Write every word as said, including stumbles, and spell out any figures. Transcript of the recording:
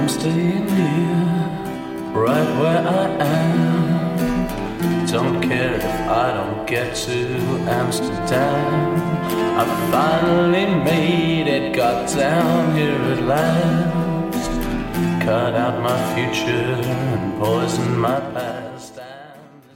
I'm staying here, right where I am. Don't care if I don't get to Amsterdam. I finally made it, got down here at last. Cut out my future and poisoned my past.